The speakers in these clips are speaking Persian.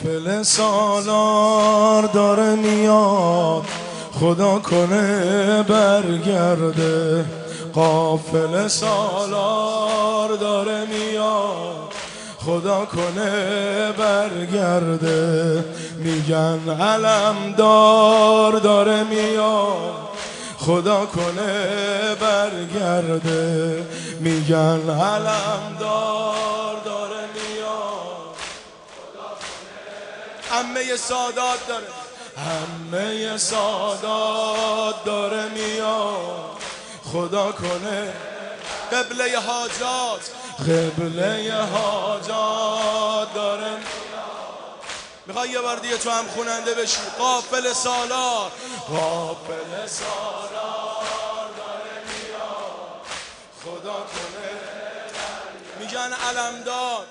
قافل سالار داره میاد، خدا کنه برگرده. قافل سالار داره میاد، خدا کنه برگرده. میگن علمدار داره میاد، خدا کنه برگرده. میگن علمدار داره میاد، خدا کنه. عمه سادات داره، عمه سادات داره میاد، خدا کنه. قبله حاجات، قبله حاجات داره میاد. میخوای یه بار دیگه تو هم خوننده بشی؟ قافل سالار، قافل سالار داره میاد، خدا کنه. میگن علمدار،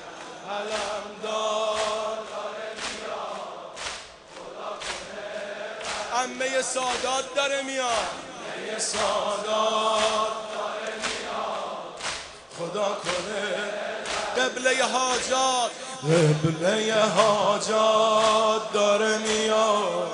علمدار داره میاد، خدا کنه. عمه سادات داره میاد، عمه سادات داره میاد، خدا کنه. قبله حاجات، قبله حاجات داره میاد،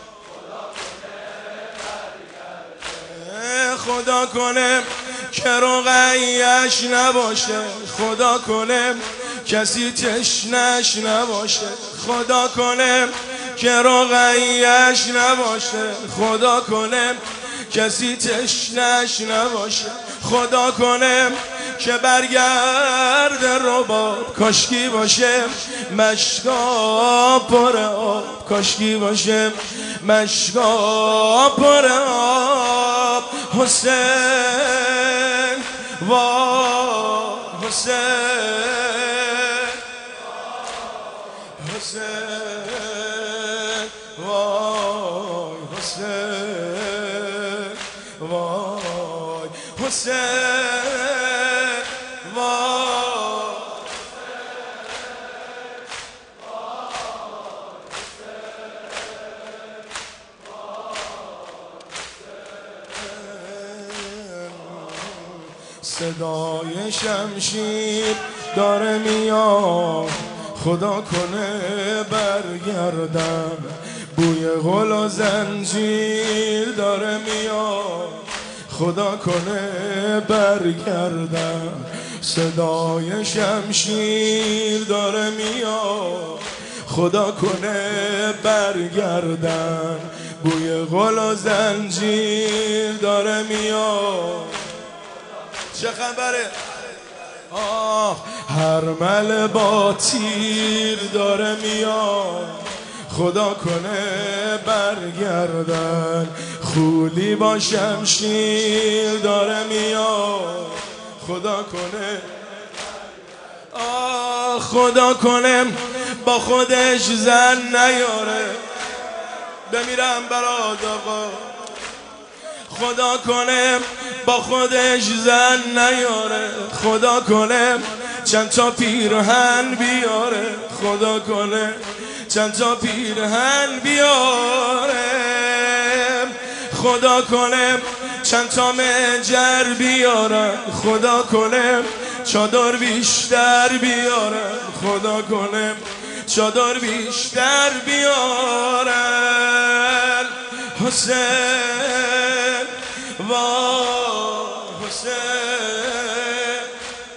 خدا کنه که رقیش نباشه، خدا کنه کسی تشنش نباشه، خدا کنه که رقیش نباشه، خدا کنه کسی تشنش نباشه، خدا کنه که برگرده رباب، کاشکی باشه مشکا پر آب، کاشکی باشه مشکا پر آب. حسین وا حسین، حسین وای حسین، وای حسین وای. صدای شمشیر داره میاد، خدا کنه برگردم. بوی غل و زنجیر داره میاد، خدا کنه برگردم. صدای شمشیر داره میاد، خدا کنه برگردم. بوی غل و زنجیر داره میاد. چه خبره؟ هرمل با تیر داره میاد، خدا کنه برگردن. خولی با شمشیر داره میاد، خدا کنه. خدا کنه با خودش زن نیاره، بمیرم برات آقا. خدا کنه با خودش زن نیاره، خدا کنه چند تا پیرهن بیاره، خدا کنه چند تا پیرهن بیاره، خدا کنه چند تا مجر بیاره، خدا کنه چادر بیشتر بیاره، خدا کنه چادر بیشتر بیاره. حسین وای حسین،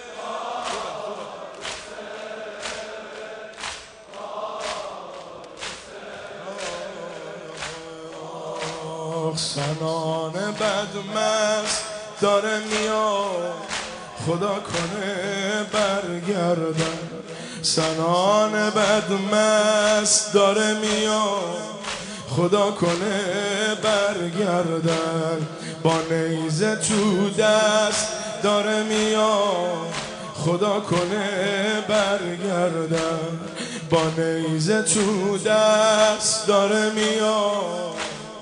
سنان بدمست داره میاد، خدا کنه برگردن. سنان بدمست داره میاد، خدا کنه برگردن. با نیزه تو دست داره میاد، خدا کنه برگردن. با نیزه تو دست داره میاد.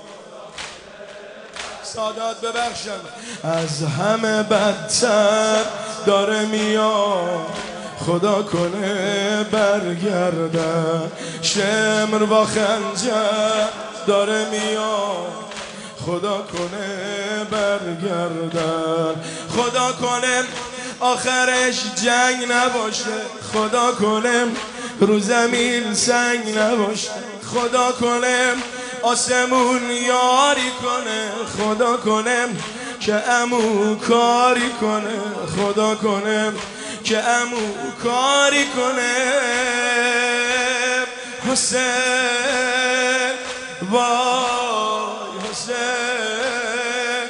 سادات ببخشم، از همه بدتر داره میاد، خدا کنه برگردن. شمر با خنجر داره میاد، خدا کنه برگردن. خدا کنه آخرش جنگ نباشه، خدا کنه رو زمین سنگ نباشه. خدا کنه آسمون یاری کنه، خدا کنه که عمو کاری کنه، خدا کنه که عمو کاری کنه. حسین وای حسین،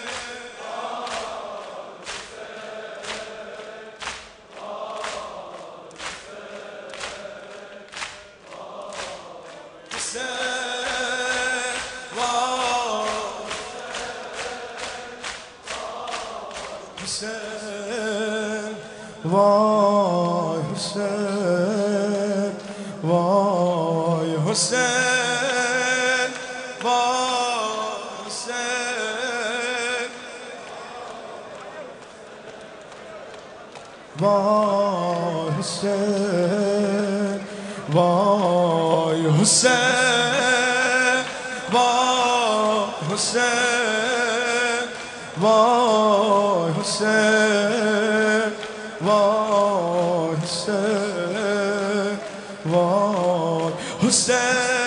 حسین وای حسین، وای حسین، وای حسین، وای حسین، وای حسین، وای حسین، وای حسین، وای حسین، وای حسین.